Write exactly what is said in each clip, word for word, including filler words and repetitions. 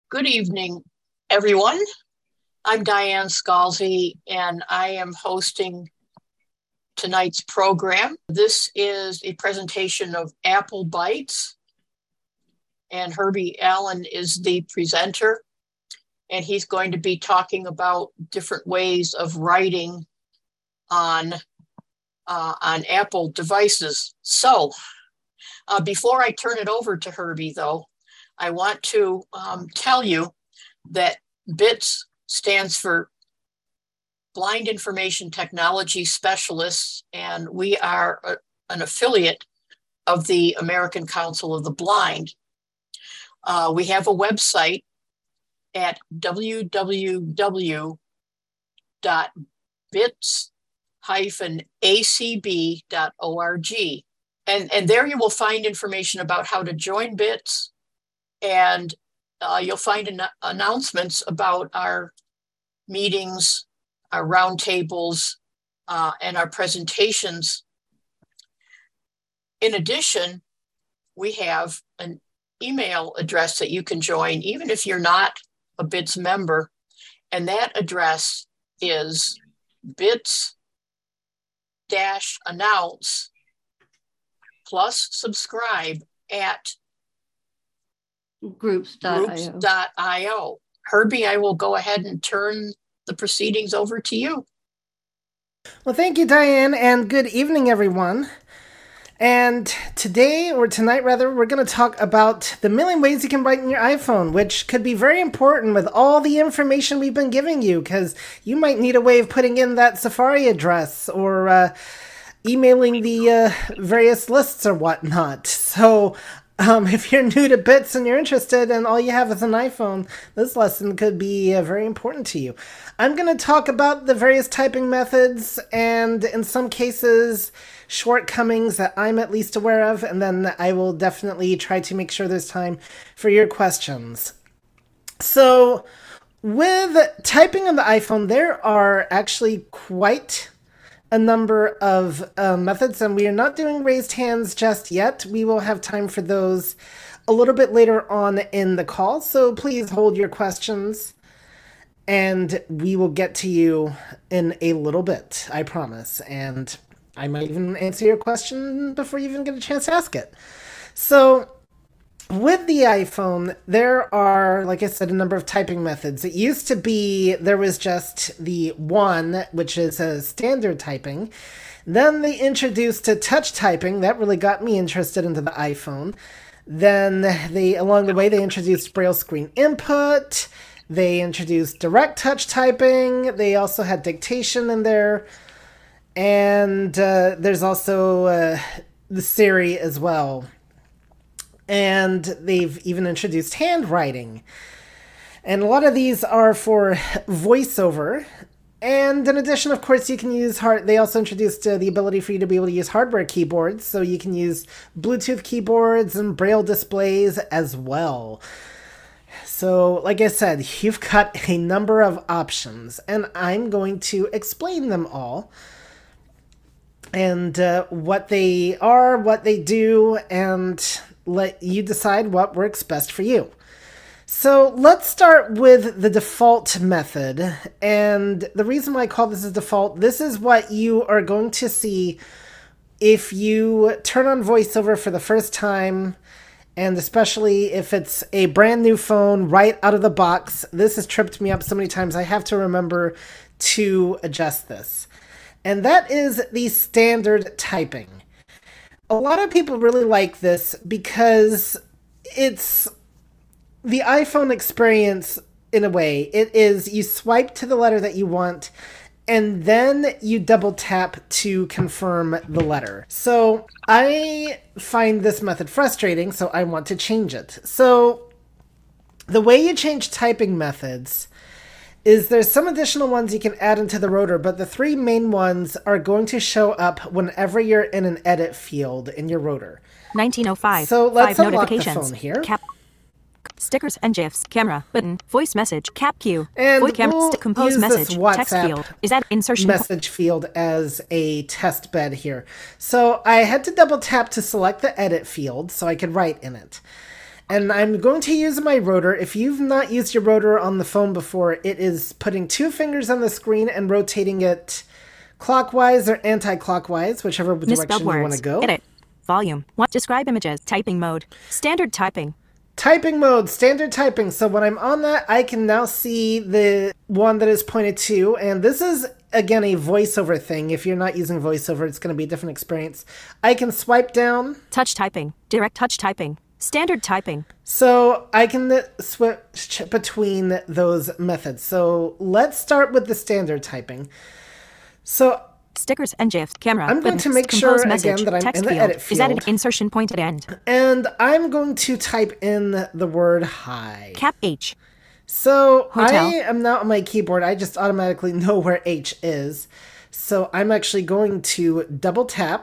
Good evening, everyone. I'm Diane Scalzi, and I am hosting tonight's program. This is a presentation of Apple Bytes, and Herbie Allen is the presenter, and he's going to be talking about different ways of writing on, uh, on Apple devices. So uh, before I turn it over to Herbie, though, I want to um, tell you that BITS stands for Blind Information Technology Specialists, and we are a, an affiliate of the American Council of the Blind. Uh, we have a website at w w w dot bits dash a c b dot org. And, and there you will find information about how to join BITS, and uh, you'll find an announcements about our meetings, our roundtables, uh, and our presentations. In addition, we have an email address that you can join, even if you're not a BITS member, and that address is bits dash announce plus subscribe at groups dot i o. Herbie, I will go ahead and turn the proceedings over to you. Well, thank you, Diane, and good evening, everyone. And today, or tonight rather, we're going to talk about the million ways you can write in your iPhone, which could be very important with all the information we've been giving you, because you might need a way of putting in that Safari address or uh, emailing the uh, various lists or whatnot. So Um, if you're new to BITS and you're interested and all you have is an iPhone, this lesson could be uh, very important to you. I'm going to talk about the various typing methods and, in some cases, shortcomings that I'm at least aware of, and then I will definitely try to make sure there's time for your questions. So, with typing on the iPhone, there are actually quite a number of uh, methods, and we are not doing raised hands just yet. We will have time for those a little bit later on in the call, so please hold your questions, and we will get to you in a little bit, I promise. And I might even answer your question before you even get a chance to ask it. So, with the iPhone, there are, like I said, a number of typing methods. It used to be there was just the one, which is a standard typing. Then they introduced a touch typing. That really got me interested into the iPhone. Then they, along the way, they introduced Braille screen input. They introduced direct touch typing. They also had dictation in there. And uh, there's also uh, the Siri as well. And they've even introduced handwriting. And a lot of these are for voiceover. And in addition, of course, you can use hard. They also introduced uh, the ability for you to be able to use hardware keyboards. So you can use Bluetooth keyboards and Braille displays as well. So, like I said, you've got a number of options. And I'm going to explain them all. And uh, what they are, what they do, and let you decide what works best for you. So let's start with the default method. And the reason why I call this a default, this is what you are going to see if you turn on VoiceOver for the first time, and especially if it's a brand new phone right out of the box. This has tripped me up so many times. I have to remember to adjust this. And that is the standard typing. A lot of people really like this because it's the iPhone experience in a way. It is you swipe to the letter that you want, and then you double tap to confirm the letter. So I find this method frustrating, so I want to change it. So the way you change typing methods is there's some additional ones you can add into the rotor, but the three main ones are going to show up whenever you're in an edit field in your rotor. nineteen oh five. So let's Five unlock the notifications. phone here. Cap. Stickers and GIFs. Camera. Button. Voice message. Cap queue. And Voice camera. we'll St- compose use message. this WhatsApp Text field. Is that insertion? message field as a test bed here. So I had to double tap to select the edit field so I could write in it. And I'm going to use my rotor. If you've not used your rotor on the phone before, it is putting two fingers on the screen and rotating it clockwise or anti-clockwise, whichever direction you want to go. Edit. Volume. What? Describe images. Typing mode. Standard typing. Typing mode, standard typing. So when I'm on that, I can now see the one that is pointed to. And this is, again, a voiceover thing. If you're not using voiceover, it's going to be a different experience. I can swipe down. Touch typing. Direct touch typing. Standard typing. So I can switch between those methods. So let's start with the standard typing. So stickers and GIFs. Camera. I'm going button, to make sure message, again that I'm text in the field. edit field. Is added insertion point at end. And I'm going to type in the word hi. Cap H. So Hotel. I am now on my keyboard. I just automatically know where H is. So I'm actually going to double tap.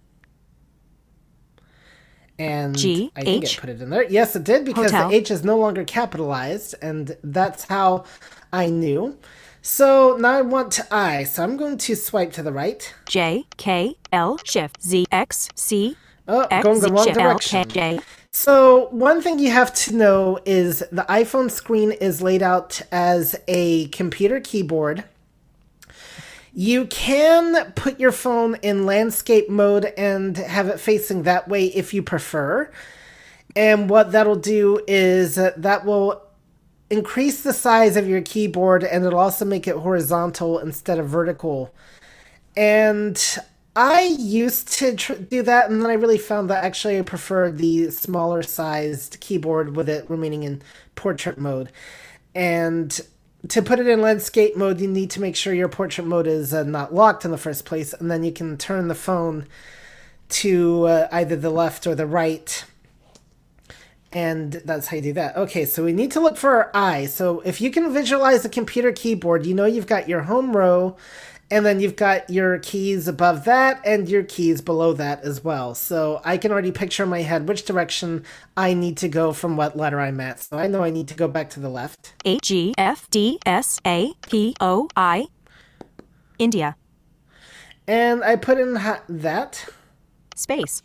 And G, I think H. it put it in there. Yes, it did, because Hotel. the H is no longer capitalized, and that's how I knew. So now I want to I, so I'm going to swipe to the right. J, K, L, Shift, Z, X, C, Oh, X, going the Z, wrong Shift, L, direction. K, J. So one thing you have to know is the iPhone screen is laid out as a computer keyboard. You can put your phone in landscape mode and have it facing that way if you prefer. And what that'll do is uh, that will increase the size of your keyboard, and it'll also make it horizontal instead of vertical. And I used to tr- do that, and then I really found that actually I prefer the smaller sized keyboard with it remaining in portrait mode. And to put it in landscape mode, you need to make sure your portrait mode is uh, not locked in the first place, and then you can turn the phone to uh, either the left or the right. And that's how you do that. Okay, so we need to look for our I. So if you can visualize a computer keyboard, you know you've got your home row, and then you've got your keys above that and your keys below that as well. So I can already picture in my head which direction I need to go from what letter I'm at. So I know I need to go back to the left. A, G, F, D, S, A, P, O, I. India. And I put in ha- that. Space.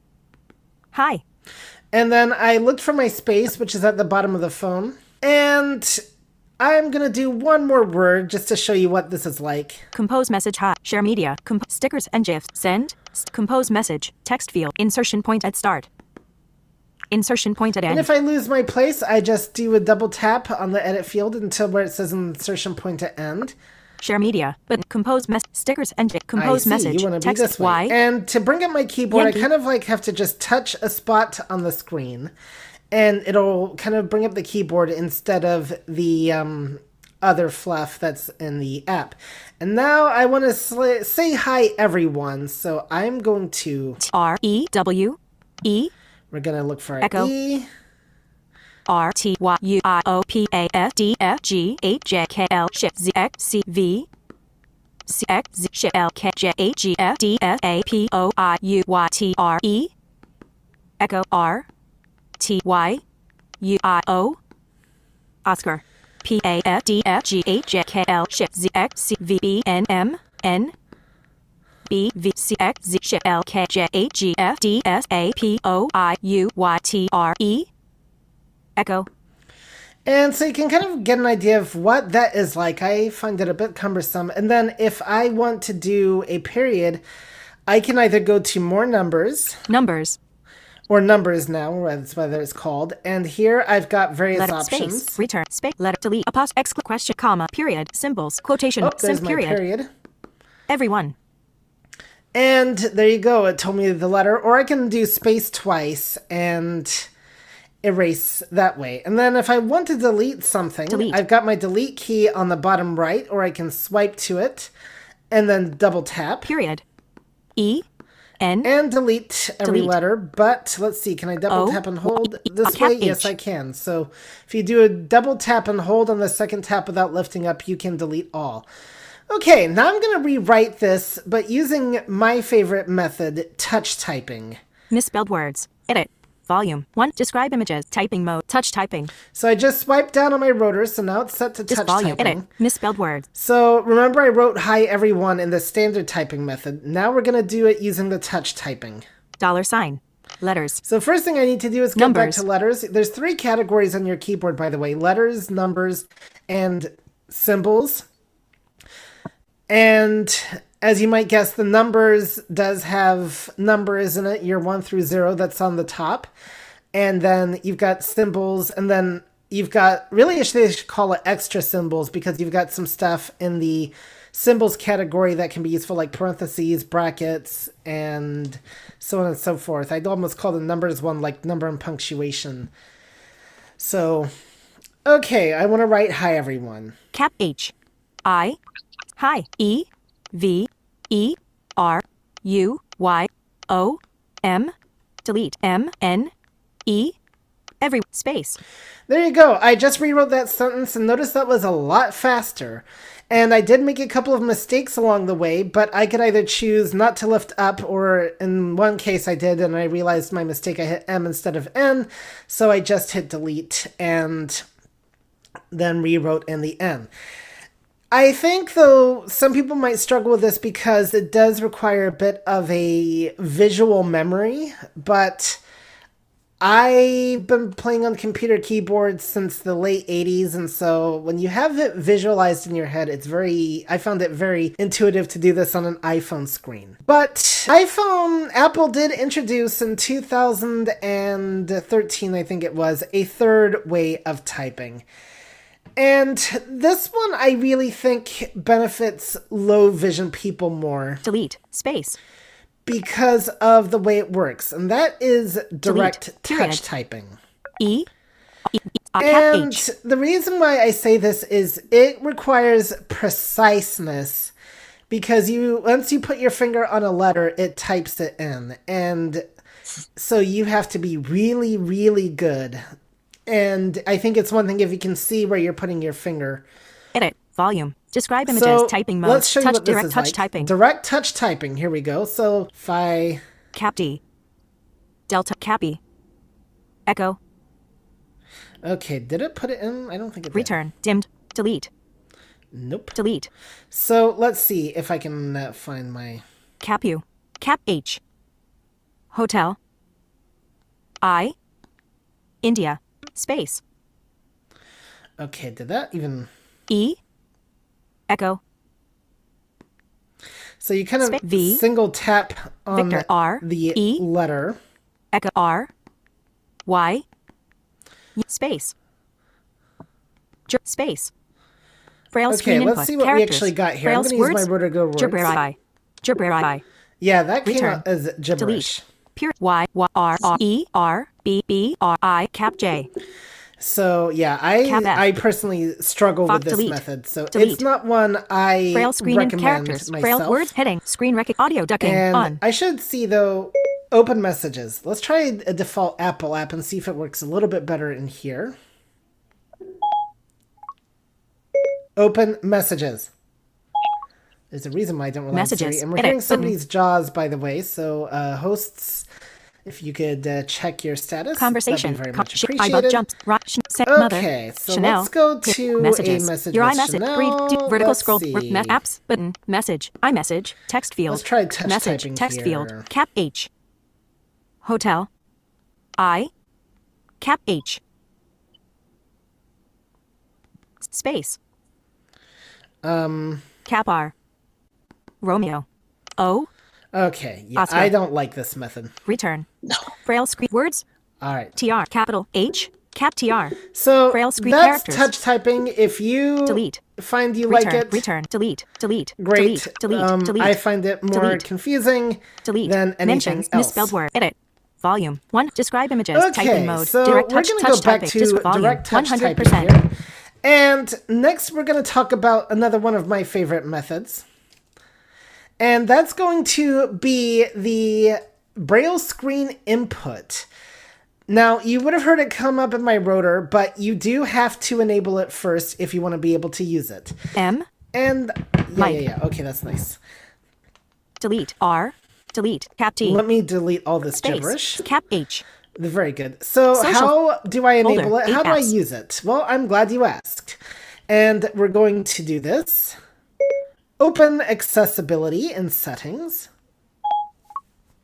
Hi. And then I looked for my space, which is at the bottom of the phone. And I'm going to do one more word just to show you what this is like. Compose message. Hi. Share media. Comp- stickers and GIFs. Send. St- compose message. Text field. Insertion point at start. Insertion point at end. And if I lose my place, I just do a double tap on the edit field until where it says insertion point to end. Share media. But compose mess. Stickers and GIFs. Compose I see. message. You want to be Text this way. Y. And to bring up my keyboard, Yankee. I kind of like have to just touch a spot on the screen, and it'll kind of bring up the keyboard instead of the um, other fluff that's in the app. And now I want to sl- say hi, everyone. So I'm going to... R, E, W, E, We're going to look for Echo. E. R, T, Y, U, I, O, P, A, F, D, F, G, H, J, K, L, Shift, Z, X, C, V, C, X, Z, Shift, L, K, J, H, G, F, D, F, A, P, O, I, U, Y, T, R, E, Echo, R, T, Y, U, I, O, Oscar, P, A, F, D, F, G, H, J, K, L, Shift, Z, X, C, V, B, N, M, N, B, V, C, X, Z, Shift, L, K, J, H, G, F, D, S, A, P, O, I, U, Y, T, R, E, Echo. And so you can kind of get an idea of what that is like. I find it a bit cumbersome. And then if I want to do a period, I can either go to more numbers. Numbers. Or numbers now, that's whether it's called. And here I've got various Letter, options. space, return, space, letter, delete, apostrophe, exclamation, question, comma, period, symbols, quotation, Oh, sim, there's my period. period. Everyone. And there you go. It told me the letter. Or I can do space twice and erase that way. And then if I want to delete something, Delete. I've got my delete key on the bottom right, or I can swipe to it and then double tap. Period. E. N. And delete every Delete. letter. But let's see, can I double O, tap and hold E, this cap way? Yes, H. I can. So if you do a double tap and hold on the second tap without lifting up, you can delete all. Okay, now I'm going to rewrite this, but using my favorite method, touch typing. Misspelled words. Edit. Volume. one. Describe images. Typing mode. Touch typing. So I just swiped down on my rotor, so now it's set to This touch volume. typing. Edit. Misspelled words. So remember I wrote hi everyone in the standard typing method. Now we're going to do it using the touch typing. Dollar sign. Letters. So first thing I need to do is go back Numbers. to letters. There's three categories on your keyboard, by the way. Letters, numbers, and symbols. And as you might guess, the numbers does have numbers in it, year one through zero, that's on the top. And then you've got symbols, and then you've got, really they should call it extra symbols, because you've got some stuff in the symbols category that can be useful, like parentheses, brackets, and so on and so forth. I'd almost call the numbers one like number and punctuation. So, okay, I want to write hi, everyone. Cap H. I. Hi. E. V. E. R. U. Y. O. M. Delete. M. N. E. Every space. There you go. I just rewrote that sentence and noticed that was a lot faster. And I did make a couple of mistakes along the way, but I could either choose not to lift up, or in one case I did, and I realized my mistake. I hit M instead of N, so I just hit delete and then rewrote in the N. I think, though, some people might struggle with this because it does require a bit of a visual memory, but I've been playing on computer keyboards since the late eighties, and so when you have it visualized in your head, it's very, I found it very intuitive to do this on an iPhone screen. But iPhone, Apple did introduce in two thousand thirteen, I think it was, a third way of typing. And this one I really think benefits low vision people more. Delete. Space. Because of the way it works, and that is direct Delete, touch period. typing. E. E. Uh, cap And H. the reason why I say this is it requires preciseness, because you once you put your finger on a letter, it types it in, and so you have to be really, really good. And I think it's one thing if you can see where you're putting your finger. Edit. Volume. Describe images. So Typing mode. let's show you touch. what this Direct is touch like. typing. Direct touch typing. Here we go. So if I Cap D. Delta. Cappy. Echo. okay, did it put it in? I don't think it did. Return. Dimmed. Delete. Nope. Delete. So let's see if I can uh, find my. Cap U. Cap H. Hotel. I. India. Space. Okay, did that even? E. Echo. So you kind of Spa- V. single tap on Victor. R. the E. letter. Echo. R. Y. Space. Ger- space. Braille Okay, screen let's input. see what Characters. we actually got here. Braille I'm going to use words. my Vertigo words. Gibberish. Gibberish. Yeah, that came Return. out as gibberish. Delete. Pure Y Y R R E R B B R I cap J. So yeah, I Cap F. I personally struggle Fox with this delete. method. So Delete. it's not one I Braille screen and recommend characters. myself. Braille words heading. Screen record. Audio ducking And on. I should see though open messages. Let's try a default Apple app and see if it works a little bit better in here. Open messages. There's a reason why I don't rely on Siri. Messages. And we're Edit hearing button. somebody's jaws, by the way. So uh, hosts, if you could uh, check your status, Conversation. that'd be very Com- much sh- appreciated. eyeball jumps. Right. Sh- set mother. Okay, so Chanel. let's go Hit to messages. a message Your with iMessage. Chanel. Read. Do, vertical Let's scroll. see. Work, me- apps. Button. Message. iMessage. Text field. Let's try touch Message. typing Text here. field. Cap H. Hotel. I. Cap H. Space. Um. Cap R. Romeo. O. Okay. Yeah, Oscar. I don't like this method. Return. Braille screen words. All right. T R. Capital H. Cap T R. So Braille screen that's characters. touch typing. If you Delete. find you Return. like it, Return. Delete. Delete. great. Delete. Delete. um, delete. I find it more delete. confusing Delete. than anything Mentions. else. Misspelled word. Edit. Volume. one. Describe images. Okay, Typing mode. so Direct we're touch. going to touch go back typing. to Dis- volume. direct touch one hundred typing percent. here. And next we're going to talk about another one of my favorite methods. And that's going to be the Braille screen input. Now, you would have heard it come up in my rotor, but you do have to enable it first if you want to be able to use it. M. And yeah, Mike. yeah, yeah. Okay, that's nice. Delete. R. Delete. Cap T. Let me delete all this Space. gibberish. Cap H. Very good. So Social how do I enable folder, it? How eight do I apps. use it? Well, I'm glad you asked. And we're going to do this. Open accessibility in settings.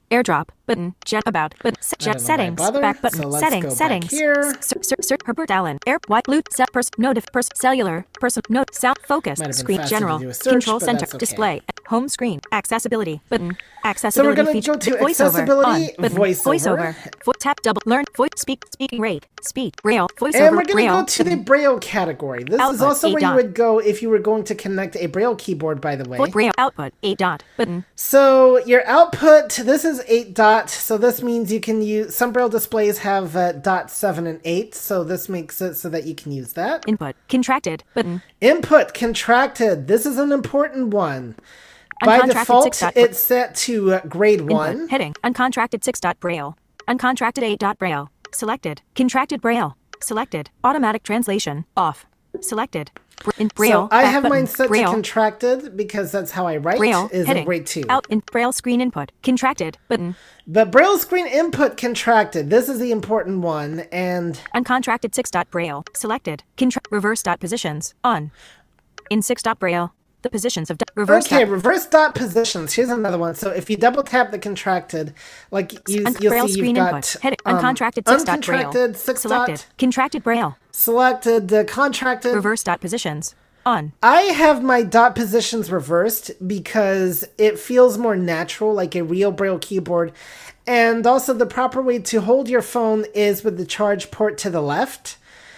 AirDrop button. Jet about button. Jet settings. Back button. So Setting. go Settings. Back here. Sir, sir, sir, Herbert Allen. Air. White. Blue. Set. Person. Notif. Person. Cellular. Person. Note. Sound. Focus. Screen. General. Search, Control center. Okay. Display. Home screen. Accessibility button. Accessibility. So we're going to feature. go to voiceover. accessibility. On, button. Voiceover. Voiceover. Vo- tap. Double. Learn. Voice. Speak. Speaking rate. Speed. Braille. Voiceover. And we're going to Braille, go to button. the Braille category. This Output, is also where dot. you would go if you were going to connect a Braille keyboard, by the way. Voice Braille output. Eight dot button. So your output, this is eight dot. So this means you can use, some Braille displays have uh, dot seven and eight. So this makes it so that you can use that. Input. Contracted button. Input contracted. This is an important one. By default, six dot it's set to uh, grade Input. one. Heading. Uncontracted six dot Braille. Uncontracted eight dot Braille. Selected. Contracted Braille. Selected. Automatic translation. Off. Selected. Br- in Braille. So I back have button. mine set Braille. to contracted because that's how I write. Braille. Is Heading. in grade two. Out in Braille screen input. Contracted button. But Braille screen input contracted. This is the important one. And Uncontracted six dot Braille. Selected. Contra- reverse dot positions. On. In six dot Braille. The positions of d- reverse okay, dot. reverse dot positions. Here's another one. So if you double tap the contracted, like you, Un- you'll Braille see screen you've input. got Heading. um, Uncontracted six dot Braille. uncontracted six Selected. dot, Contracted Braille. selected, uh, contracted. Reverse dot positions. On. I have my dot positions reversed because it feels more natural, like a real Braille keyboard. And also the proper way to hold your phone is with the charge port to the left.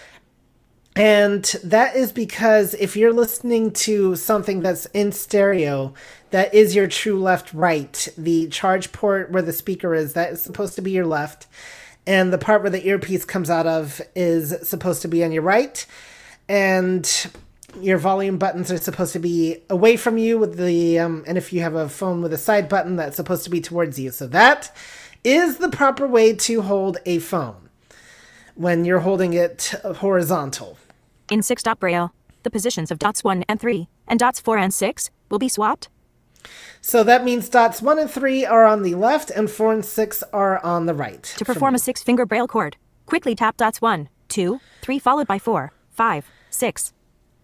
And that is because if you're listening to something that's in stereo, that is your true left-right. The charge port where the speaker is, that is supposed to be your left. And the part where the earpiece comes out of is supposed to be on your right. And your volume buttons are supposed to be away from you with the, um, and if you have a phone with a side button, that's supposed to be towards you. So that is the proper way to hold a phone when you're holding it horizontal. In six dot Braille, the positions of dots one and three and dots four and six will be swapped. So that means dots one and three are on the left and four and six are on the right. To perform a six-finger Braille chord, quickly tap dots one, two, three followed by four, five, six.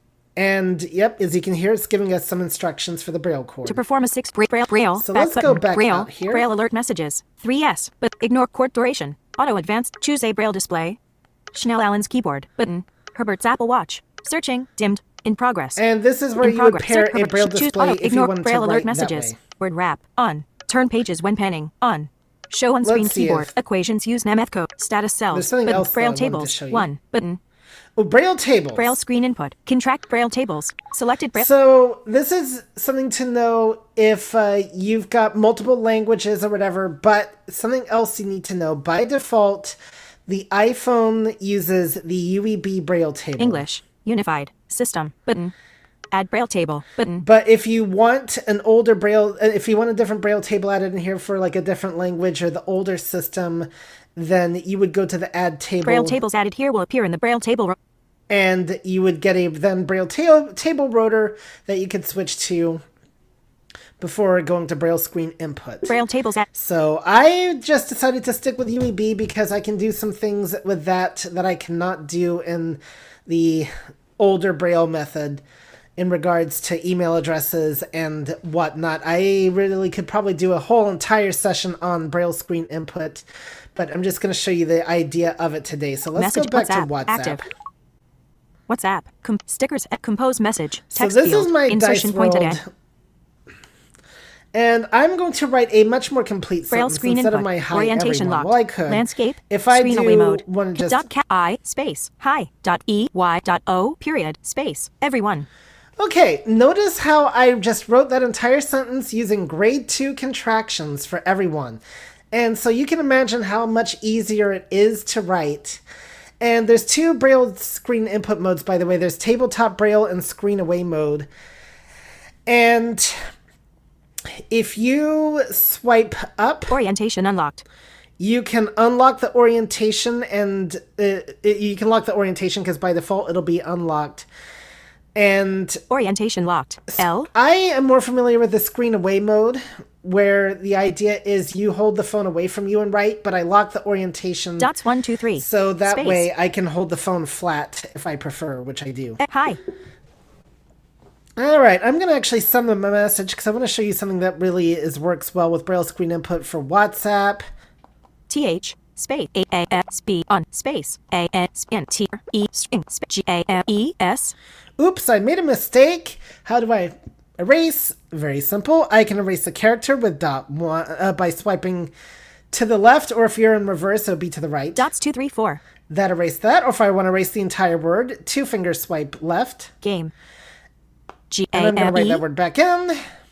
And yep, as you can hear, it's giving us some instructions for the Braille chord. To perform a six Braille Braille So back let's button, go back Braille, out here. Braille alert messages, three S, but ignore chord duration. Auto advanced, choose a Braille display. Schnell Allen's keyboard button. Herbert's Apple Watch. Searching, dimmed, in progress. And this is where in you would progress. pair Search a Herbert. Braille Choose display auto, if you ignore wanted Braille to alert write messages. that way. Word wrap on. Turn pages when panning on. Show on screen Let's see keyboard. if- Equations use Nemeth code. Status cells. There's something button. else that I Braille wanted to tables. show you. One button. Oh, Braille tables. Braille screen input. Contract Braille tables. Selected Braille. So this is something to know if uh, you've got multiple languages or whatever, but something else you need to know. By default, the iPhone uses the U E B Braille table. English. Unified. System. Button. Add Braille table. Button. But if you want an older Braille, uh, if you want a different Braille table added in here for like a different language or the older system, then you would go to the add table. Braille tables added here will appear in the Braille table. Ro- And you would get a then Braille ta- table rotor that you could switch to before going to Braille screen input. Braille tables at So I just decided to stick with U E B because I can do some things with that that I cannot do in the older Braille method in regards to email addresses and whatnot. I really could probably do a whole entire session on Braille screen input, but I'm just going to show you the idea of it today. So let's message go back WhatsApp. to WhatsApp. Active. WhatsApp. Com- stickers at compose message. So Text this field. is my Insertion Dice pointed World. at. And I'm going to write a much more complete Braille sentence screen instead input. of my hi Orientation everyone. locked. Well, I could. Landscape. If I screen do away mode. want to just Dot ca- I space hi dot e y dot o period space everyone. Okay, notice how I just wrote that entire sentence using grade two contractions for everyone. And so you can imagine how much easier it is to write. And there's two Braille screen input modes, by the way. There's tabletop Braille and screen away mode. And if you swipe up, Orientation unlocked. you can unlock the orientation, and uh, it, you can lock the orientation because by default it'll be unlocked. And Orientation locked. L. I am more familiar with the screen away mode, where the idea is you hold the phone away from you and write, but I lock the orientation Dots one two three. so that Space. way I can hold the phone flat if I prefer, which I do. Eh, Hi. All right, I'm going to actually send them a message because I want to show you something that really is works well with Braille screen input for WhatsApp. T H space A A S B on space A S N T E string G A M E S. Oops, I made a mistake. How do I erase? Very simple. I can erase the character with dot one uh, by swiping to the left, or if you're in reverse, it would be to the right. Dots two three four. That erase that, or if I want to erase the entire word, two finger swipe left. Game. G A And I'm going M to write E that word back in.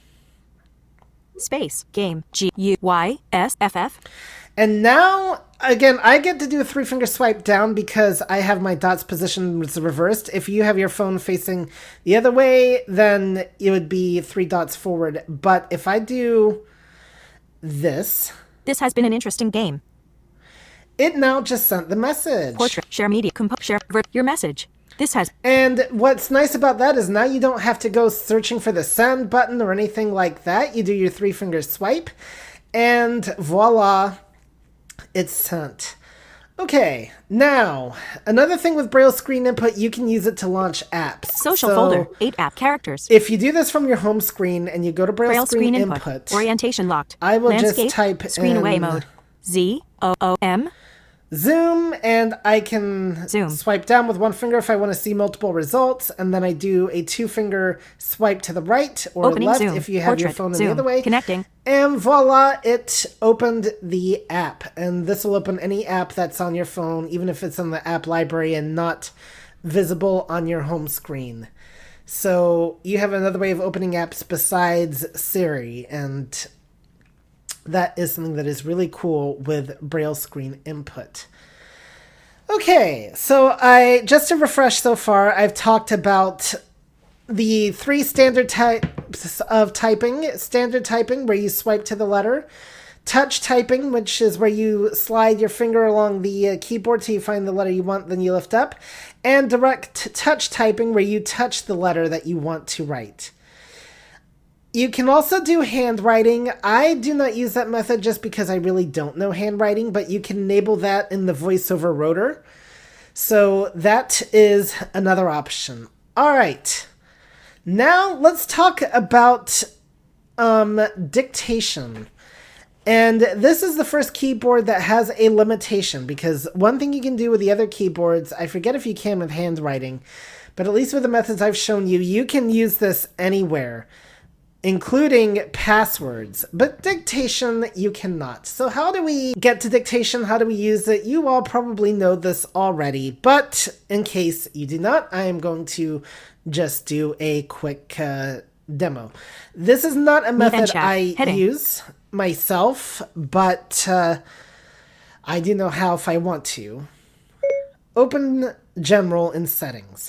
space game G U Y S F F. And now, again, I get to do a three-finger swipe down because I have my dots positioned reversed. If you have your phone facing the other way, then it would be three dots forward. But if I do this... This has been an interesting game. It now just sent the message. Portrait, share media, compo, share, vert, your message. This has... And what's nice about that is now you don't have to go searching for the send button or anything like that. You do your three-finger swipe, and voila... It's sent. Okay, now, another thing with Braille screen input, you can use it to launch apps. Social so folder, eight app characters. If you do this from your home screen and you go to Braille, Braille screen, screen input, input. Orientation locked. I will Landscape, just type screen away in mode. Z O O M. Zoom, and I can Zoom. swipe down with one finger if I want to see multiple results, and then I do a two-finger swipe to the right or Opening left Zoom. if you have Portrait. your phone in Zoom. the other way. Connecting. And voila, it opened the app. And this will open any app that's on your phone, even if it's in the app library and not visible on your home screen. So you have another way of opening apps besides Siri, and that is something that is really cool with Braille screen input. Okay, so I just to refresh so far, I've talked about the three standard types of typing. Standard typing, where you swipe to the letter. Touch typing, which is where you slide your finger along the uh, keyboard till you find the letter you want, then you lift up. And direct touch typing, where you touch the letter that you want to write. You can also do handwriting. I do not use that method just because I really don't know handwriting, but you can enable that in the VoiceOver rotor. So that is another option. All right. Now let's talk about um, dictation. And this is the first keyboard that has a limitation, because one thing you can do with the other keyboards, I forget if you can with handwriting, but at least with the methods I've shown you, you can use this anywhere, including passwords, but dictation you cannot. So how do we get to dictation? How do we use it? You all probably know this already, but in case you do not, I am going to just do a quick uh, demo. This is not a method I Heading. use myself, but uh, I do know how if I want to. Open General in Settings.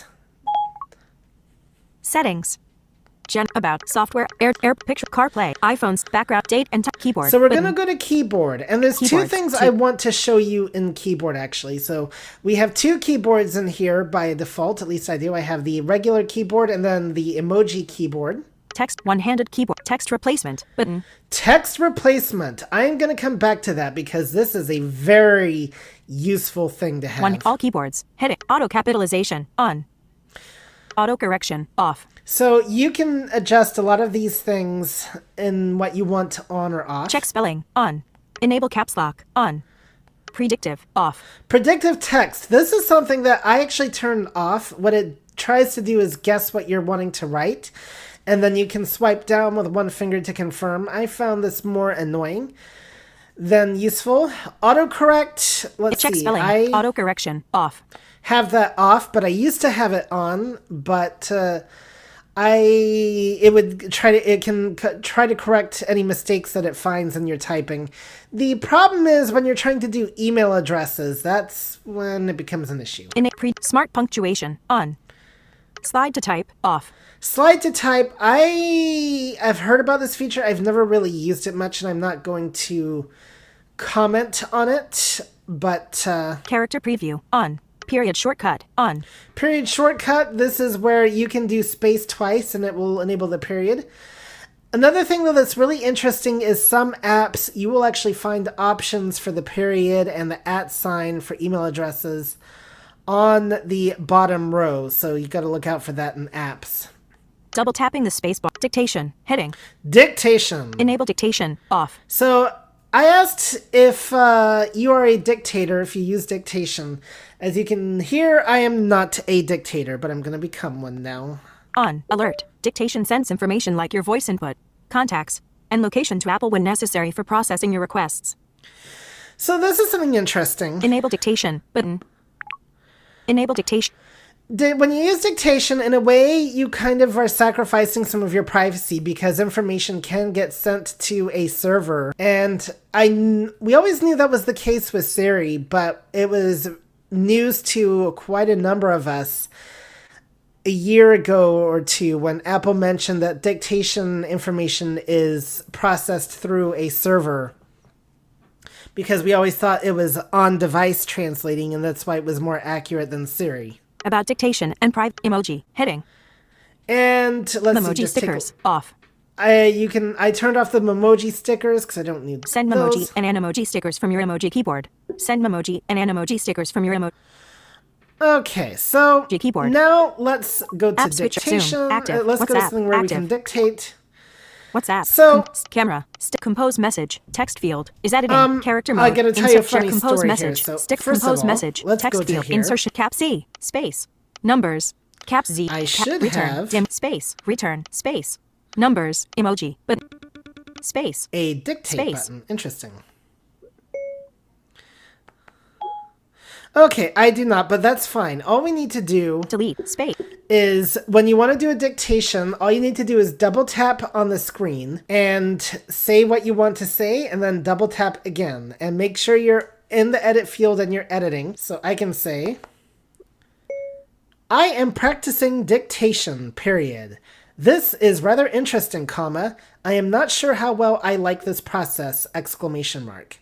Settings. Gen about software, air, air, picture, CarPlay, iPhones, background, date, and t- keyboard. So we're going to go to keyboard, and there's Keyboards, two things two. I want to show you in keyboard, actually. So we have two keyboards in here by default, at least I do. I have the regular keyboard and then the emoji keyboard. Text, one-handed keyboard, text replacement, button. Text replacement. I'm going to come back to that because this is a very useful thing to have. One, all keyboards, heading, auto capitalization, on. Auto correction, off. So you can adjust a lot of these things in what you want on or off. Check spelling, on. Enable caps lock, on. Predictive, off. Predictive text. This is something that I actually turned off. What it tries to do is guess what you're wanting to write, and then you can swipe down with one finger to confirm. I found this more annoying than useful. Autocorrect, let's Check see. spelling, I auto correction, off. have that off, but I used to have it on, but uh, I it would try to it can c- try to correct any mistakes that it finds in your typing. The problem is when you're trying to do email addresses, that's when it becomes an issue. In pre smart punctuation, on. Slide to type, off. Slide to type. I I've heard about this feature. I've never really used it much, and I'm not going to comment on it. But uh, Character preview, on. Period shortcut, on. period shortcut. This is where you can do space twice, and it will enable the period. Another thing, though, that's really interesting is some apps, you will actually find options for the period and the at sign for email addresses on the bottom row. So you got to look out for that in apps. Double tapping the spacebar. Dictation. Heading. Dictation. Enable dictation. Off. So I asked if uh, you are a dictator, if you use dictation. As you can hear, I am not a dictator, but I'm going to become one now. On. Alert. Dictation sends information like your voice input, contacts, and location to Apple when necessary for processing your requests. So this is something interesting. Enable dictation. Button. Enable dictation. When you use dictation, in a way, you kind of are sacrificing some of your privacy because information can get sent to a server. And I, we always knew that was the case with Siri, but it was news to quite a number of us a year ago or two when Apple mentioned that dictation information is processed through a server. Because we always thought it was on-device translating, and that's why it was more accurate than Siri. About dictation and private emoji. Heading. And let's Memoji see, just stickers. Take a, off. I you can I turned off the Memoji stickers because I don't need Send those. Memoji and Animoji stickers from your emoji keyboard. Send Memoji and Animoji stickers from your emoji. Okay, so keyboard. Now let's go to App switcher. dictation. Zoom. Active. Uh, let's WhatsApp. go to something where Active. we can dictate. WhatsApp. So Com- camera. Stick compose message. Text field. Is editing. Um, Character mode. I gotta tell you a Insert share funny compose story message. here. So Stick first of compose all, message. let's Text go to field. here. Insertion cap C. Space. Numbers. Cap Z. I cap, should return. have Dim. Space. Return. Space. Numbers. Emoji. But. Space. A dictate Space. button. Interesting. Okay, I do not, but that's fine. All we need to do Delete. Space. is when you want to do a dictation, all you need to do is double tap on the screen and say what you want to say, and then double tap again. And make sure you're in the edit field and you're editing. So I can say, I am practicing dictation, period. This is rather interesting, comma. I am not sure how well I like this process, exclamation mark.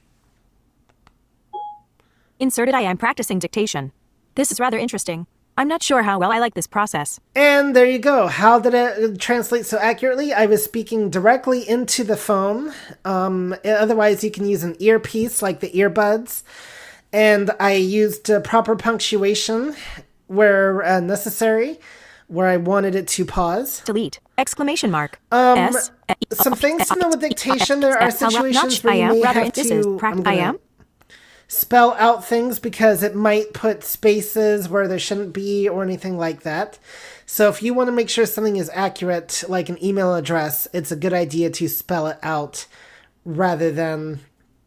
Inserted. I am practicing dictation. This is rather interesting. I'm not sure how well I like this process. And there you go. How did it translate so accurately? I was speaking directly into the phone. Um, otherwise, you can use an earpiece like the earbuds. And I used uh, proper punctuation where uh, necessary, where I wanted it to pause. Delete. Exclamation mark. Um, S, some things to know with dictation. There are situations where you may have to... I'm I am. spell out things because it might put spaces where there shouldn't be or anything like that. So if you want to make sure something is accurate, like an email address, it's a good idea to spell it out rather than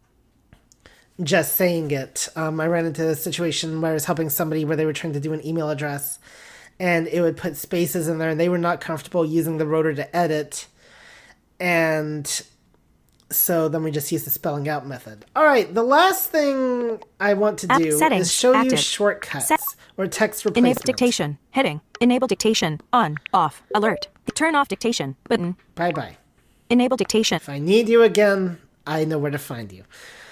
just saying it. Um, I ran into a situation where I was helping somebody where they were trying to do an email address and it would put spaces in there and they were not comfortable using the rotor to edit. And so then we just use the spelling out method. All right, the last thing I want to App do settings. is show Active. you shortcuts Set. or text replacement. Enable dictation. Heading. Enable dictation. On. Off. Alert. Turn off dictation. Button. Bye-bye. Enable dictation. If I need you again, I know where to find you.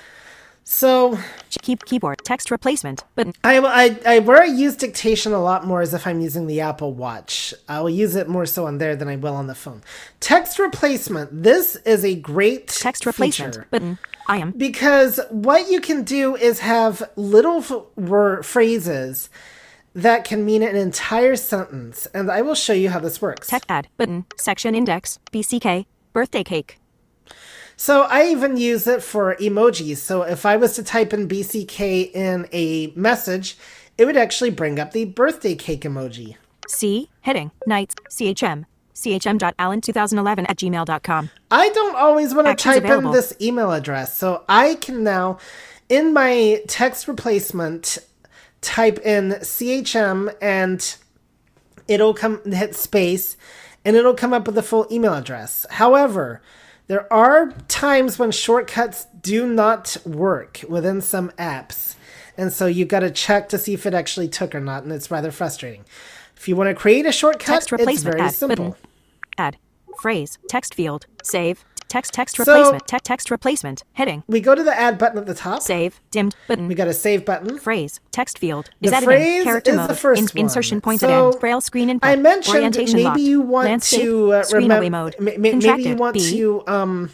So Keep keyboard. Text replacement. Button. I, I, I where I use dictation a lot more is if I'm using the Apple Watch. I'll use it more so on there than I will on the phone. Text replacement. This is a great Text replacement. feature. Button. I am. Because what you can do is have little f- word phrases that can mean an entire sentence. And I will show you how this works. Text add. Button. Section index. B C K. Birthday cake. So I even use it for emojis. So if I was to type in B C K in a message, it would actually bring up the birthday cake emoji. C. Heading. Nights. C H M. C H M dot allen twenty eleven at gmail dot com. I don't always want to Actions type available. in this email address. So I can now, in my text replacement, type in C H M and it'll come hit space and it'll come up with the full email address. However, there are times when shortcuts do not work within some apps. And so you've got to check to see if it actually took or not, and it's rather frustrating. If you want to create a shortcut, Text it's replacement. very Add. simple. Button. Add. Phrase. Text field. Save. Text text So- replacement. Te- text replacement. Heading. We go to the add button at the top. Save. Dimmed. Button. We got a save button. Phrase. Text field. The Is editing. phrase Character is mode. the first one. Insertion point So, at end. Braille screen input. I mentioned Orientation maybe locked. you want Landscape. to uh, Screen remember. away mode. Maybe you Contracted. want B. to um.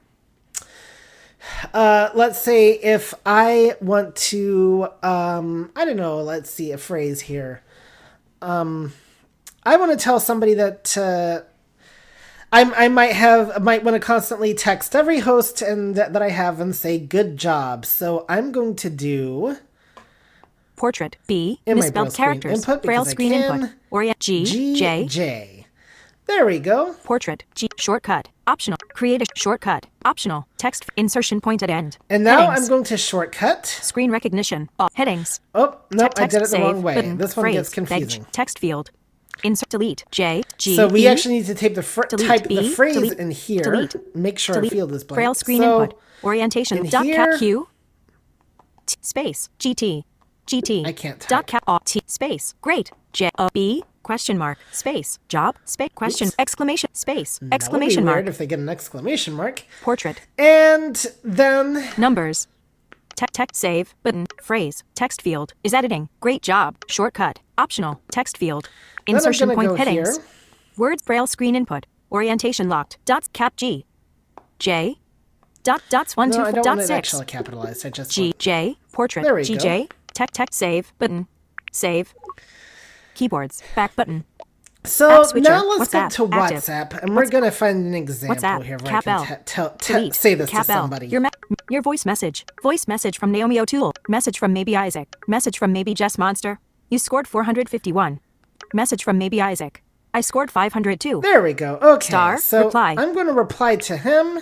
Uh, let's say if I want to um, I don't know. Let's see a phrase here. Um, I want to tell somebody that uh, I I might have might want to constantly text every host and that, that I have and say good job. So I'm going to do Portrait B. in my Misspelled braille screen characters. input Braille because I screen can. input. Orient G. G J. J. There we go. Portrait G. Shortcut. Optional. Create a shortcut. Optional. Text insertion point at end. And now Headings. I'm going to shortcut. Screen recognition. All headings. Oh, no, I Text did it the save, wrong way. button, This one phrase, gets confusing. veg, text field. Insert delete. J. G. So we E, actually need to type the fr- delete, type B, the phrase delete, in here. delete, Make sure delete, our field is blank. Braille screen so input. Orientation. in Dot here- cap Q. T, space. G T. G T. I can't type. Dot cap O T space. Great. J O B question mark space job space question Oops. exclamation space that would be exclamation mark weird if they get an exclamation mark. portrait And then numbers text text save button phrase text field is editing great job shortcut optional text field then I'm insertion gonna point go headings here. words braille screen input orientation locked dots cap G J dot dots one No, two I four don't dot want it six actually capitalized. I just G want- J portrait There we G go. J text text save button save keyboards back button So App switcher, now let's WhatsApp, get to active. WhatsApp, and we're gonna find an example WhatsApp, here where Cap I L, can te- tell te- delete, say this Cap to L, somebody. Your, me- your voice message. Voice message from Naomi O'Toole. Message from Maybe Isaac. Message from Maybe Jess Monster. You scored four hundred fifty-one. Message from Maybe Isaac. I scored five hundred two. There we go. Okay, Star, so reply. I'm going to reply to him.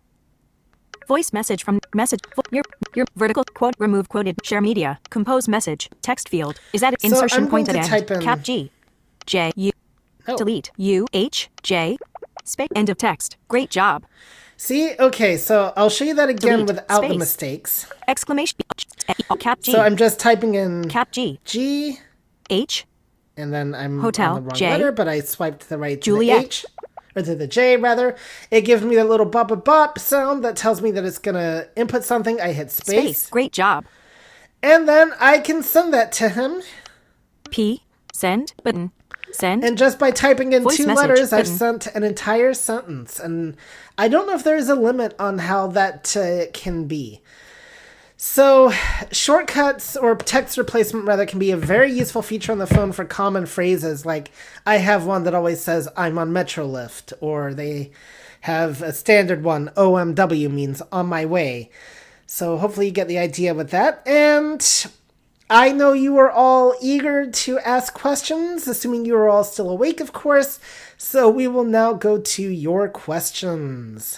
Voice message from message. Your your vertical quote remove quoted share media compose message text field is that So insertion I'm point going at to end type in- cap G J U Oh. delete U H J space end of text great job See, okay, so I'll show you that again Delete, without the space. mistakes. exclamation cap G So I'm just typing in cap G G, H and then I'm Hotel, on the wrong J. letter, but I swiped to the right to Juliet. the H, or to the J rather. It gives me that little bop bop bop sound that tells me that it's gonna input something. I hit space, space great job and then I can send that to him. P send button send And just by typing in Voice two message letters, I've button. sent an entire sentence. And I don't know if there is a limit on how that uh, can be. So, shortcuts or text replacement, rather, can be a very useful feature on the phone for common phrases. Like, I have one that always says, I'm on Metrolift. Or they have a standard one, O M W means on my way. So, hopefully, you get the idea with that. And I know you are all eager to ask questions, assuming you are all still awake, of course. So we will now go to your questions.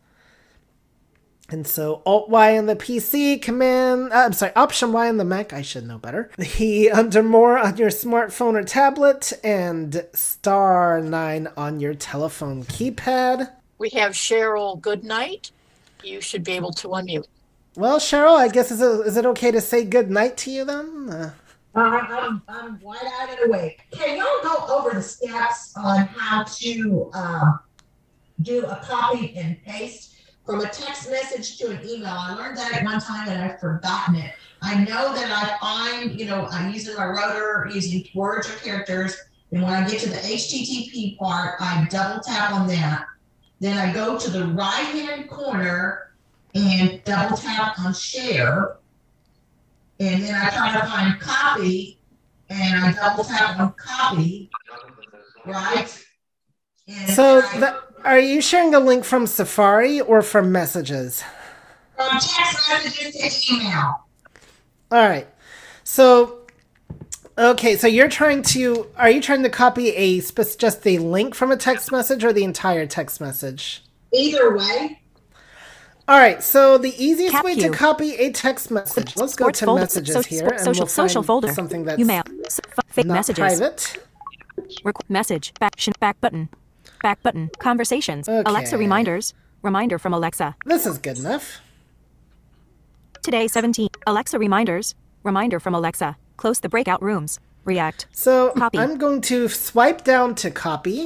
And so Alt-Y on the P C, Command, uh, I'm sorry, Option-Y on the Mac, I should know better. The under More on your smartphone or tablet, and Star nine on your telephone keypad. We have Cheryl Goodnight. You should be able to unmute. Well, Cheryl, I guess is it, is it okay to say good night to you then? Uh, Uh, I'm, I'm wide-eyed and awake. Can y'all go over the steps on how to um, do a copy and paste from a text message to an email? I learned that at one time and I've forgotten it. I know that I find, you know, I'm using my rotor, using words or characters, and when I get to the H T T P part, I double tap on that. Then I go to the right-hand corner and double tap on share. And then I try to find copy, and I double tap on copy, right? And so, I- that, are you sharing a link from Safari or from Messages? from text messages to email. All right. So, okay, so you're trying to, are you trying to copy a, spec- just a link from a text message or the entire text message? Either way, All right, so the easiest Cap way to Q. copy a text message, let's go Sports to folder, messages so- here, so- and social we'll find social folder something that's you mail S- f- fake not messages private. Requ- message back sh- back button back button conversations Okay. Alexa reminders reminder from Alexa This is good enough. today seventeen Alexa reminders reminder from Alexa close the breakout rooms react So Copy. I'm going to swipe down to copy,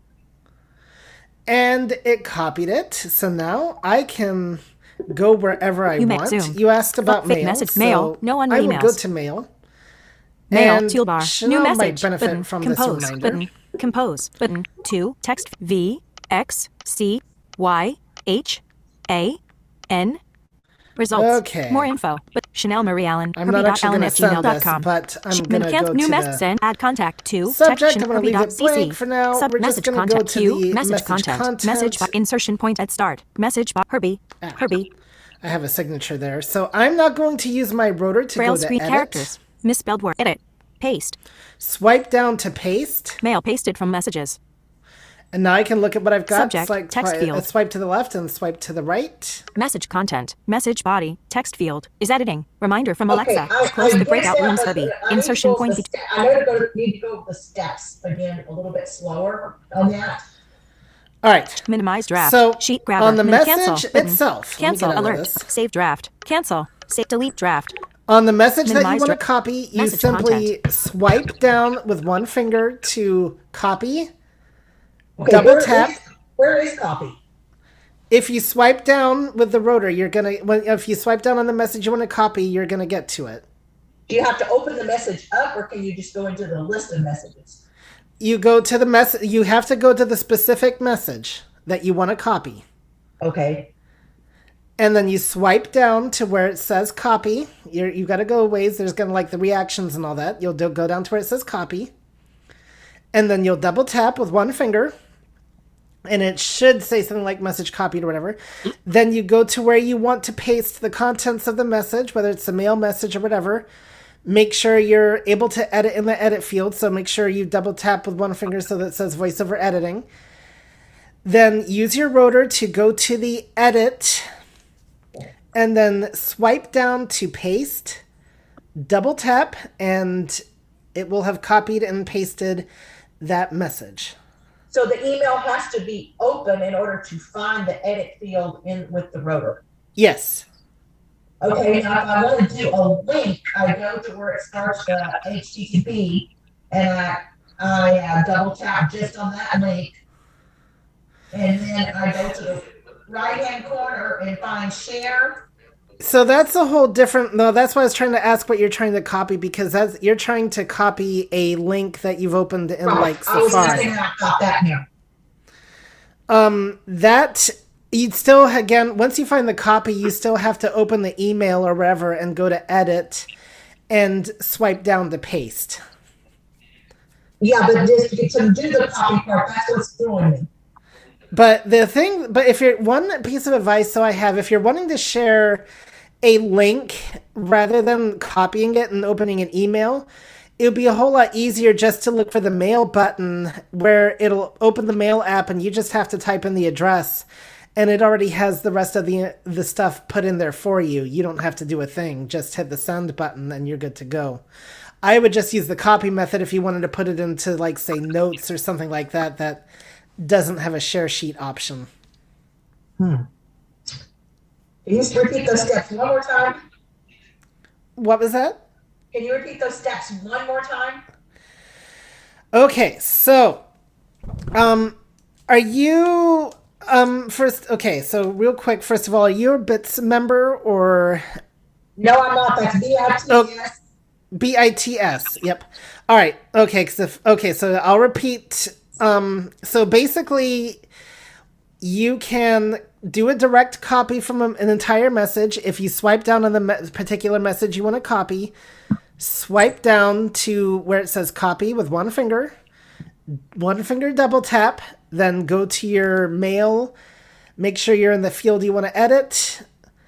and it copied it. So now I can go wherever I You may want. Zoom. You asked about Fake mail. message. So Mail. No I unread will go emails. to mail. mail And toolbar Chanel new might message benefit button from compose this reminder. button compose button two text V X C Y H A N results Okay. more info but Chanel Marie Allen. I'm not actually going to send this, com. but I'm going to go new to message the send add contact to subject. text I'm going to leave it blank for now. Sub We're just message going to go content to Q the message, message content. content. Message bo- insertion point at start. Message bo- Herbie. Ah. Herbie. I have a signature there. So I'm not going to use my rotor to Braille go to screen edit. characters. Misspelled word. Edit. Paste. Swipe down to paste. Mail pasted from messages. And now I can look at what I've got. Subject, Like text twi- field. uh, swipe to the left and swipe to the right. Message content. Message body. Text field. Is editing. Reminder from Okay, Alexa. I- Close I the get breakout that, rooms, but Herbie. I need to Insertion go over point. the Bet- ste- I know to go, need to go over the steps again a little bit slower on that. All right. Minimize draft. So Sheet grabber. on the Min- message cancel. Button. itself, let me Cancel. get out of Alert. this. Save draft. Cancel. Save. Delete draft. On the message that you Minimize want to dra- copy, you message simply swipe down with one finger to copy. Okay, Double where tap. is- where is copy? If you swipe down with the rotor, you're gonna. When, if you swipe down on the message you want to copy, you're gonna get to it. Do you have to open the message up, or can you just go into the list of messages? You go to the mess. You have to go to the specific message that you want to copy, Okay. and then you swipe down to where it says copy. You're, you got to go a ways. There's gonna like the reactions and all that. You'll do, go down to where it says copy, and then you'll double tap with one finger. And it should say something like message copied or whatever. Then you go to where you want to paste the contents of the message, whether it's a mail message or whatever. Make sure you're able to edit in the edit field. So make sure you double tap with one finger so that it says voiceover editing. Then use your rotor to go to the edit and then swipe down to paste. Double tap and it will have copied and pasted that message. So the email has to be open in order to find the edit field in with the rotor. Yes. Okay, now if I want to do a link, I go to where it starts the H T T P, and I, I uh, double tap just on that link, and then I go to the right hand corner and find share. So that's a whole different. No, that's why I was trying to ask what you're trying to copy, because that's you're trying to copy a link that you've opened in like I was just Safari. thinking I got that now. Um, that you'd still again once you find the copy, you still have to open the email or wherever and go to edit and swipe down to paste. Yeah, but just to do the copy part, that's what's throwing me. But the thing, but if you're one piece of advice, so I have, if you're wanting to share a link rather than copying it and opening an email, it would be a whole lot easier just to look for the mail button where it'll open the mail app and you just have to type in the address and it already has the rest of the the stuff put in there for you. You don't have to do a thing. Just hit the send button and you're good to go. I would just use the copy method if you wanted to put it into like say notes or something like that that doesn't have a share sheet option. Hmm. Can you just repeat those steps one more time? What was that? Can you repeat those steps one more time? Okay, so um are you um first okay, so real quick, first of all, are you a BITS member or No, I'm not. That's B I T S. B I T S? Yep. All right. Okay, 'cause if, okay, so I'll repeat. Um, so basically, you can do a direct copy from a, an entire message. If you swipe down on the me- particular message you want to copy, swipe down to where it says copy with one finger, one finger double tap, then go to your mail, make sure you're in the field you want to edit,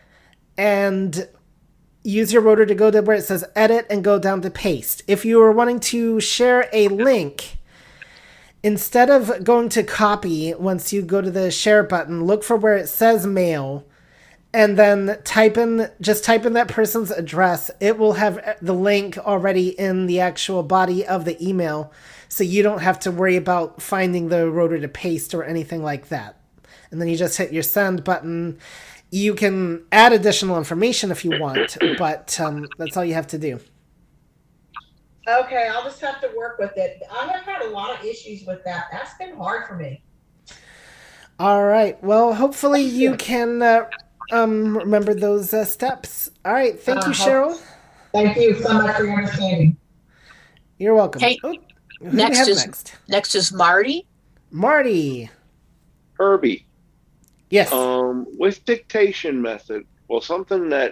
and use your rotor to go to where it says edit and go down to paste. If you are wanting to share a link, instead of going to copy, once you go to the share button, look for where it says mail and then type in, just type in that person's address. It will have the link already in the actual body of the email, so you don't have to worry about finding the rotor to paste or anything like that. And then you just hit your send button. You can add additional information if you want, but um, that's all you have to do. Okay, I'll just have to work with it. I have had a lot of issues with that. That's been hard for me. All right. Well, hopefully you can uh, um, remember those uh, steps. All right. Thank you, Uh, Cheryl. Thank you so much for your understanding. You're welcome. Okay. Oh, who do we Next have is next? next is Marty. Marty. Herbie, Yes. um, with dictation method, well, something that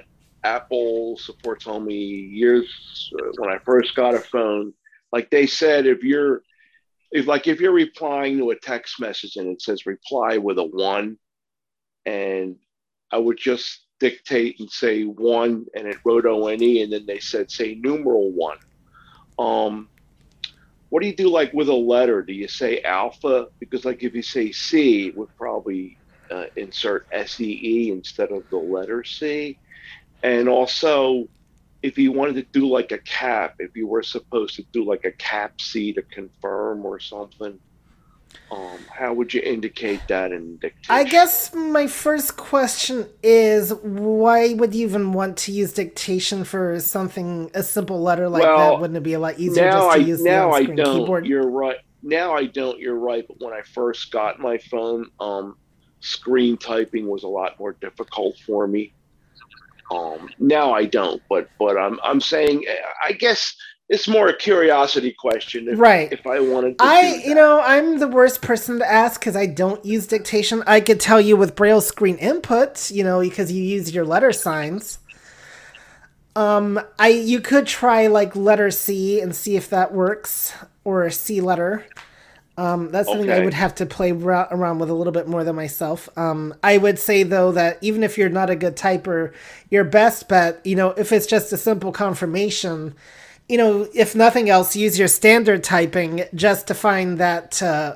Apple support told me years uh, when I first got a phone, like they said, if you're if like if you're replying to a text message and it says reply with a one, and I would just dictate and say one, and it wrote O N E, and then they said say numeral one. Um, what do you do like with a letter? Do you say alpha? Because like if you say C, it would probably uh, insert S E E instead of the letter C. And also, if you wanted to do like a cap, if you were supposed to do like a cap C to confirm or something, um, how would you indicate that in dictation? I guess my first question is, why would you even want to use dictation for something, a simple letter like well, that? Wouldn't it be a lot easier now just to I, use now the I on-screen don't, keyboard? You're right. Now I don't, you're right. But when I first got my phone, um, screen typing was a lot more difficult for me. Um, now I don't, but but I'm I'm saying I guess it's more a curiosity question. If, right. If I wanted to, I do that. you know I'm the worst person to ask because I don't use dictation. I could tell you with Braille screen input, you know, because you use your letter signs. Um, I you could try like letter C and see if that works, or a C letter. Um, that's something okay. I would have to play ra- around with a little bit more than myself. Um, I would say, though, that even if you're not a good typer, your best bet, you know, if it's just a simple confirmation, you know, if nothing else, use your standard typing just to find that uh,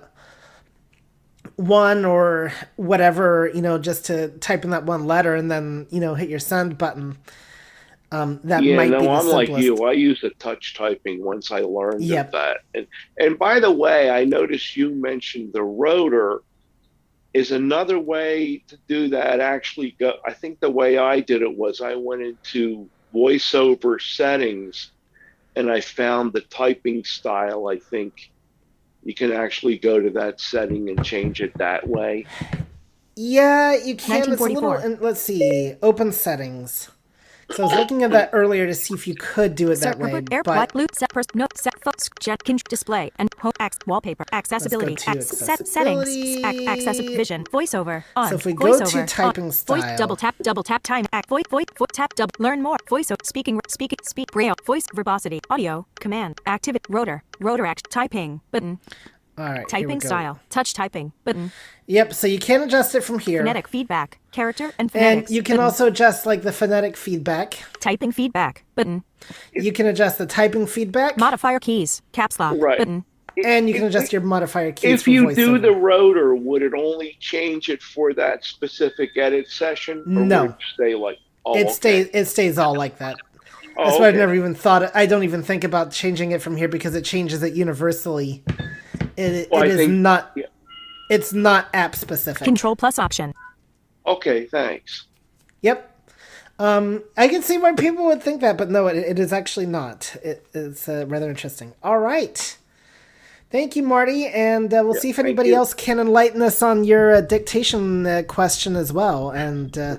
one or whatever, you know, just to type in that one letter and then, you know, hit your send button. Um, that yeah, might no, be the I'm simplest. like you. I use the touch typing once I learned Yep. of that. And and by the way, I noticed you mentioned the rotor is another way to do that. Actually, go. I think the way I did it was I went into VoiceOver settings, and I found the typing style. I think you can actually go to that setting and change it that way. Yeah, you can. It's a little. nineteen forty-four. And let's see. Open settings. So I was looking at that earlier to see if you could do it that way, AirPlay, but loop, set, first, no, set, focus, jet, can, display, and home, X, wallpaper, accessibility, to X, set, settings, accessibility. access, vision, voiceover, on, So if we go voiceover, to typing on, style. voice, double tap, double tap, time, act, voice, voice, voice, tap, double, learn more, voice, speaking, speaking, speak, braille, voice, verbosity, audio, command, activity, rotor, rotor, act, typing, button, all right, here we typing go. style, touch typing, button, Yep, so you can adjust it from here. phonetic feedback, character, and phonetics, And you can button, also adjust like the phonetic feedback. typing feedback, button, You can adjust the typing feedback. modifier keys, caps lock, Right. button, And you can adjust your modifier keys If for you do VoiceOver. the rotor, would it only change it for that specific edit session? Or No. would it stay like, oh, It okay. stays. It stays all like that. Oh, That's why I've okay. never even thought. I don't even think about changing it from here because it changes it universally. It, Well, it I is think- not. yeah. It's not app specific. control plus option, Okay, thanks. Yep. Um, I can see why people would think that, but no, it, it is actually not. It, it's uh, rather interesting. All right. Thank you, Marty, and uh, we'll Yeah, see if thank anybody you. else can enlighten us on your uh, dictation uh, question as well. And uh,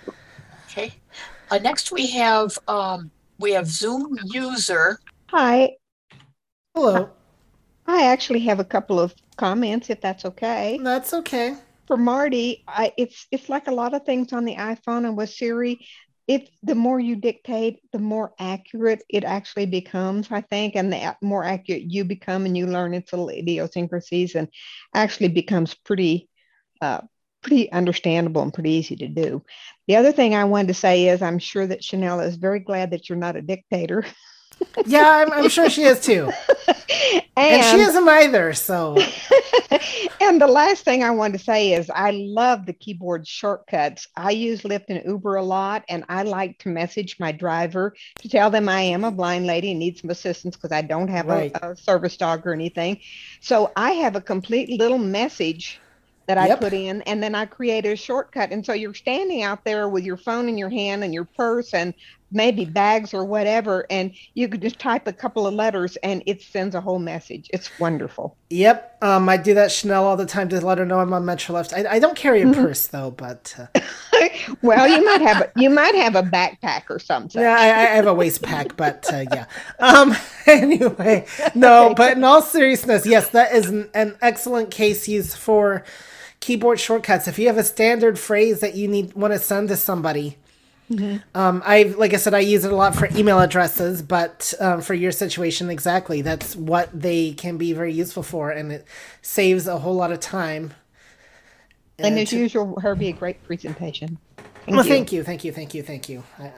Okay. Uh, next we have um, we have Zoom user. Hi, hello. I actually have a couple of comments, if that's okay. That's okay. For Marty, I, it's it's like a lot of things on the iPhone and with Siri. It the more you dictate, the more accurate it actually becomes, I think, and the a- more accurate you become, and you learn its little idiosyncrasies, and actually becomes pretty, uh, pretty understandable and pretty easy to do. The other thing I wanted to say is, I'm sure that Chanel is very glad that you're not a dictator, Yeah, I'm, I'm sure she is too. And, and she isn't either, so. and the last thing I wanted to say is I love the keyboard shortcuts. I use Lyft and Uber a lot, and I like to message my driver to tell them I am a blind lady and need some assistance because I don't have Right. a, a service dog or anything. So I have a complete little message that I Yep. put in, and then I create a shortcut. And so you're standing out there with your phone in your hand and your purse and maybe bags or whatever, and you could just type a couple of letters and it sends a whole message. It's wonderful. Yep, um, I do that Chanel all the time to let her know I'm on Metro Left. I, I don't carry a purse though, but uh, Well, you might have a, you might have a backpack or something. yeah, I, I have a waist pack. But uh, yeah, um, anyway, no. But in all seriousness, yes, that is an, an excellent case use for keyboard shortcuts. If you have a standard phrase that you need want to send to somebody, Mm-hmm. Um, I like I said, I use it a lot for email addresses, but um, for your situation, exactly, that's what they can be very useful for, and it saves a whole lot of time. And as to, usual, Herbie, a great presentation. Thank well, you. thank you, thank you, thank you, thank you. Uh,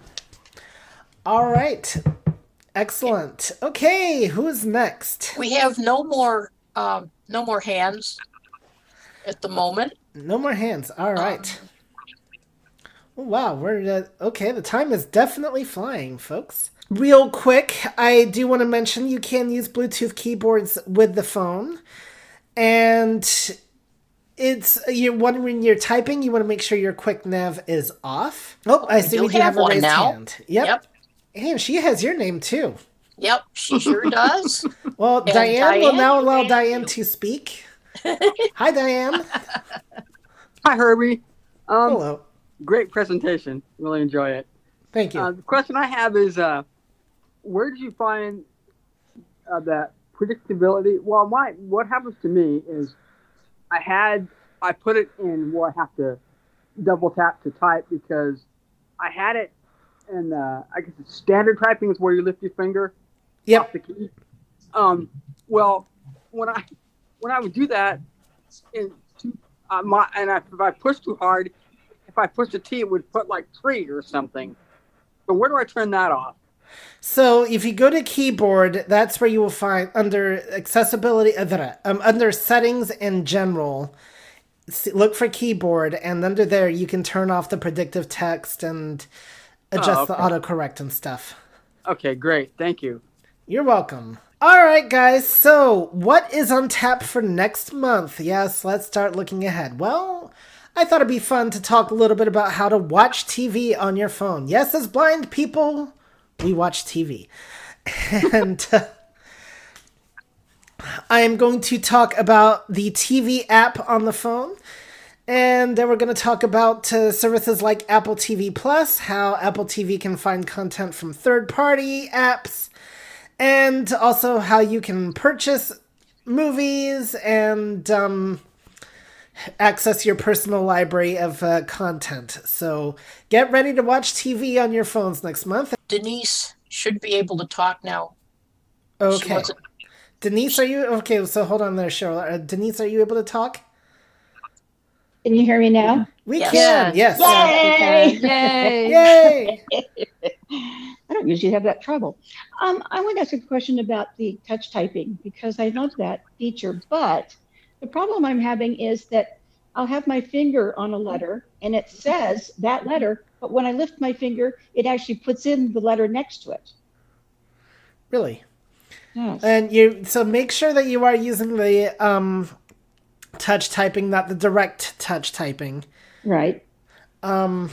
all right, excellent. Okay, who's next? We have no more, um, no more hands at the moment. No more hands. All right. Um, oh, wow, we're uh, okay. The time is definitely flying, folks. Real quick, I do want to mention you can use Bluetooth keyboards with the phone, and it's you when when you're typing, you want to make sure your quick nav is off. Oh, I see we do have, have a raised now. hand. Yep. yep. And she has your name too. Yep, she sure does. Well, Diane, Diane will now allow Diane to speak. Hi, Diane. Hi, Herbie. Um, Hello. Great presentation. Really enjoy it. Thank you. Uh, the question I have is, uh, where did you find uh, that predictability? Well, my what happens to me is I had I put it in where I have to double tap to type because I had it in uh, I guess it's standard typing is where you lift your finger yep. off the key. Um, well, when I when I would do that, in two, uh, my and I, if I push too hard, if I push the T, it would put like three or something. So where do I turn that off? So if you go to keyboard, that's where you will find under accessibility, um, under settings in general, look for keyboard, and under there you can turn off the predictive text and adjust oh, okay. the autocorrect and stuff. Okay, great. Thank you. You're welcome. All right, guys. So what is on tap for next month? Yes, let's start looking ahead. Well, I thought it'd be fun to talk a little bit about how to watch T V on your phone. Yes, as blind people, we watch T V. And uh, I am going to talk about the T V app on the phone. And then we're going to talk about uh, services like Apple T V Plus, how Apple T V can find content from third-party apps, and also how you can purchase movies and um, access your personal library of uh, content. So get ready to watch T V on your phones next month. Denise should be able to talk now. Okay. Denise, are you... Okay, so hold on there, Cheryl. Uh, Denise, are you able to talk? Can you hear me now? We yes. can, yes. Yay! Yay! Yay! I don't usually have that trouble. Um, I want to ask a question about the touch typing because I love that feature, but the problem I'm having is that I'll have my finger on a letter and it says that letter, but when I lift my finger, it actually puts in the letter next to it. Really? Yes. And you so make sure that you are using the um, touch typing, not the direct touch typing. Right. Um,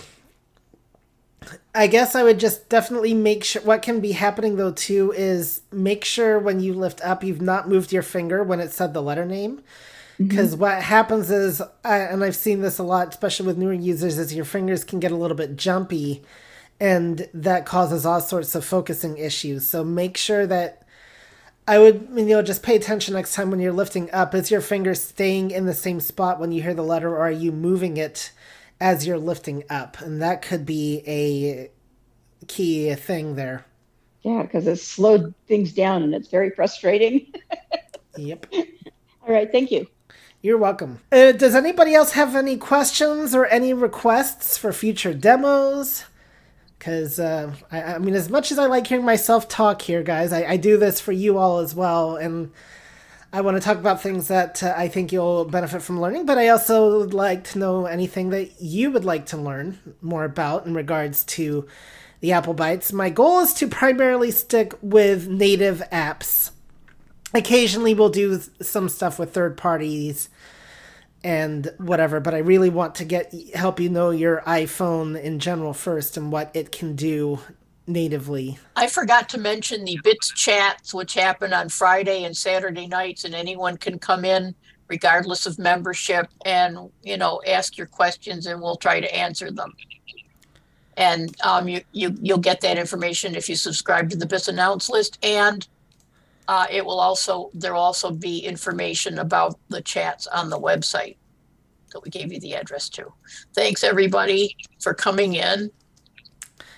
I guess I would just definitely make sure. What can be happening though too is make sure when you lift up, you've not moved your finger when it said the letter name. Because mm-hmm. what happens is, uh, and I've seen this a lot, especially with newer users, is your fingers can get a little bit jumpy, and that causes all sorts of focusing issues. So make sure that I would, you know, just pay attention next time when you're lifting up. Is your finger staying in the same spot when you hear the letter, or are you moving it as you're lifting up? And that could be a key thing there. Yeah, because it's slowed things down, and it's very frustrating. Yep. All right, thank you. You're welcome. Uh, does anybody else have any questions or any requests for future demos? Because, uh, I, I mean, as much as I like hearing myself talk here, guys, I, I do this for you all as well. And I want to talk about things that uh, I think you'll benefit from learning. But I also would like to know anything that you would like to learn more about in regards to the Applebytes. My goal is to primarily stick with native apps. Occasionally we'll do some stuff with third parties and whatever, but I really want to get help you know your iPhone in general first and what it can do natively. I forgot to mention the Bits chats, which happen on Friday and Saturday nights, and anyone can come in regardless of membership and, you know, ask your questions and we'll try to answer them. And um, you, you, you'll get that information if you subscribe to the Bits announce list, and Uh, it will also, there will also be information about the chats on the website that we gave you the address to. Thanks everybody for coming in.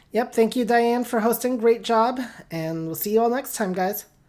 Yep, thank you, Diane, for hosting. Great job. And we'll see you all next time, guys.